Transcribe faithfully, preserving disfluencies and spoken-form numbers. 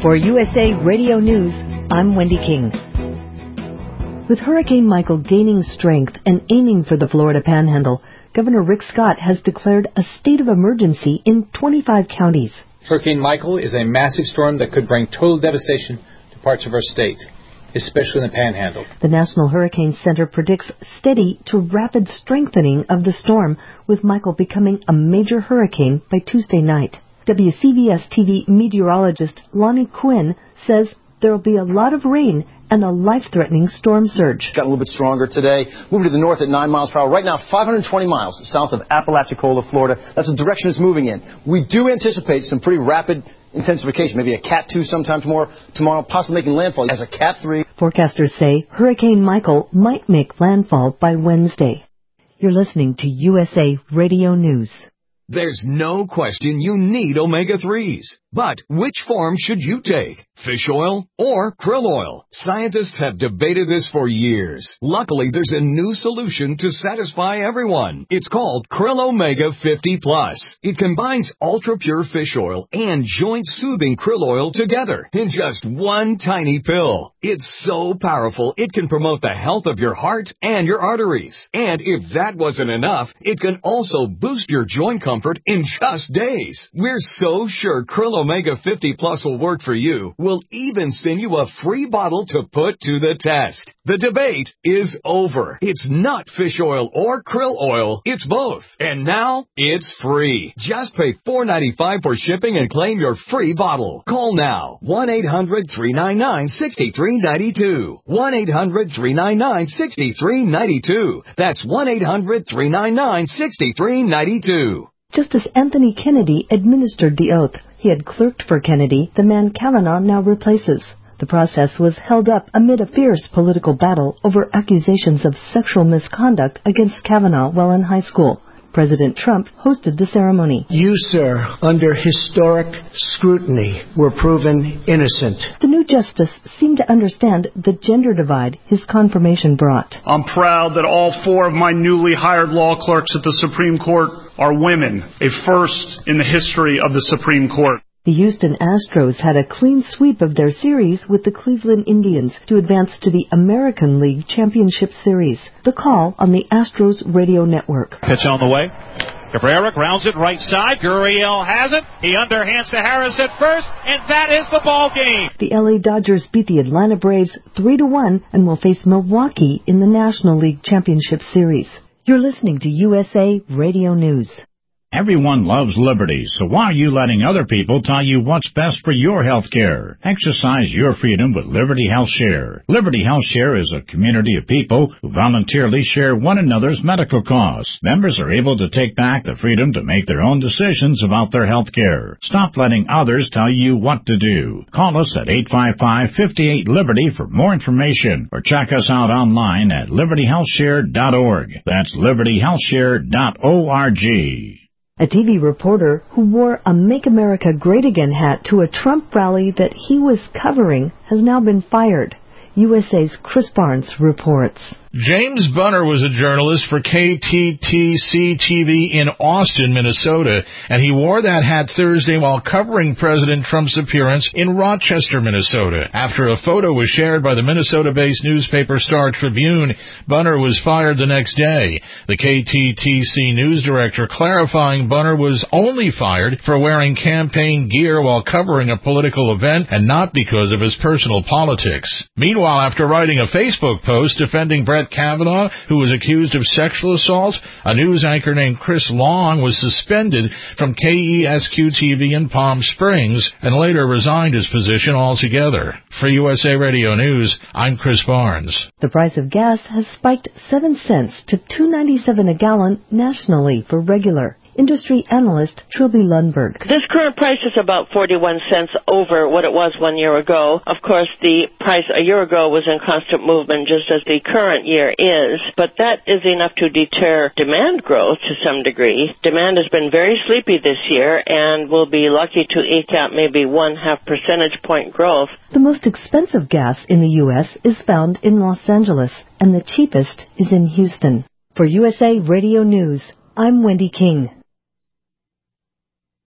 For U S A Radio News, I'm Wendy King. With Hurricane Michael gaining strength and aiming for the Florida Panhandle, Governor Rick Scott has declared a state of emergency in twenty-five counties. Hurricane Michael is a massive storm that could bring total devastation to parts of our state, especially in the Panhandle. The National Hurricane Center predicts steady to rapid strengthening of the storm, with Michael becoming a major hurricane by Tuesday night. W C B S T V meteorologist Lonnie Quinn says there will be a lot of rain and a life-threatening storm surge. Got a little bit stronger today. Moving to the north at nine miles per hour. Right now, five hundred twenty miles south of Apalachicola, Florida. That's the direction it's moving in. We do anticipate some pretty rapid intensification, maybe a Cat two sometime tomorrow, tomorrow possibly making landfall as a Cat three. Forecasters say Hurricane Michael might make landfall by Wednesday. You're listening to U S A Radio News. There's no question you need omega threes. But which form should you take? Fish oil or krill oil? Scientists have debated this for years. Luckily, there's a new solution to satisfy everyone. It's called Krill Omega fifty plus. It combines ultra-pure fish oil and joint-soothing krill oil together in just one tiny pill. It's so powerful, it can promote the health of your heart and your arteries. And if that wasn't enough, it can also boost your joint comfort in just days. We're so sure Krill Omega fifty plus will work for you. We'll even send you a free bottle to put to the test. The debate is over. It's not fish oil or krill oil. It's both. And now it's free. Just pay four dollars and ninety-five cents for shipping and claim your free bottle. Call now. one eight hundred three nine nine six three nine two. one eight hundred three nine nine six three nine two. That's one eight hundred three nine nine six three nine two. Justice Anthony Kennedy administered the oath. He had clerked for Kennedy, the man Kavanaugh now replaces. The process was held up amid a fierce political battle over accusations of sexual misconduct against Kavanaugh while in high school. President Trump hosted the ceremony. You, sir, under historic scrutiny, were proven innocent. The new justice seemed to understand the gender divide his confirmation brought. I'm proud that all four of my newly hired law clerks at the Supreme Court are women, a first in the history of the Supreme Court. The Houston Astros had a clean sweep of their series with the Cleveland Indians to advance to the American League Championship Series. The call on the Astros radio network. Pitch on the way. Cabrera grounds it right side. Gurriel has it. He underhands to Harris at first, and that is the ball game. The L A Dodgers beat the Atlanta Braves three to one and will face Milwaukee in the National League Championship Series. You're listening to U S A Radio News. Everyone loves liberty, so why are you letting other people tell you what's best for your health care? Exercise your freedom with Liberty Health Share. Liberty Health Share is a community of people who voluntarily share one another's medical costs. Members are able to take back the freedom to make their own decisions about their health care. Stop letting others tell you what to do. Call us at eight five five, five eight, Liberty for more information, or check us out online at liberty health share dot org. That's liberty health share dot org. A T V reporter who wore a Make America Great Again hat to a Trump rally that he was covering has now been fired. U S A's Chris Barnes reports. James Bunner was a journalist for K T T C T V in Austin, Minnesota, and he wore that hat Thursday while covering President Trump's appearance in Rochester, Minnesota. After a photo was shared by the Minnesota-based newspaper Star Tribune, Bunner was fired the next day. The K T T C news director clarifying Bunner was only fired for wearing campaign gear while covering a political event and not because of his personal politics. Meanwhile, after writing a Facebook post defending Brett Kavanaugh, who was accused of sexual assault, a news anchor named Chris Long was suspended from K E S Q T V in Palm Springs and later resigned his position altogether. For U S A Radio News, I'm Chris Barnes. The price of gas has spiked seven cents to two ninety-seven a gallon nationally for regular. Industry analyst Trilby Lundberg. This current price is about forty-one cents over what it was one year ago. Of course, the price a year ago was in constant movement, just as the current year is, but that is enough to deter demand growth to some degree. Demand has been very sleepy this year, and we'll be lucky to eke out maybe one half percentage point growth. The most expensive gas in the U S is found in Los Angeles, and the cheapest is in Houston. For U S A Radio News, I'm Wendy King.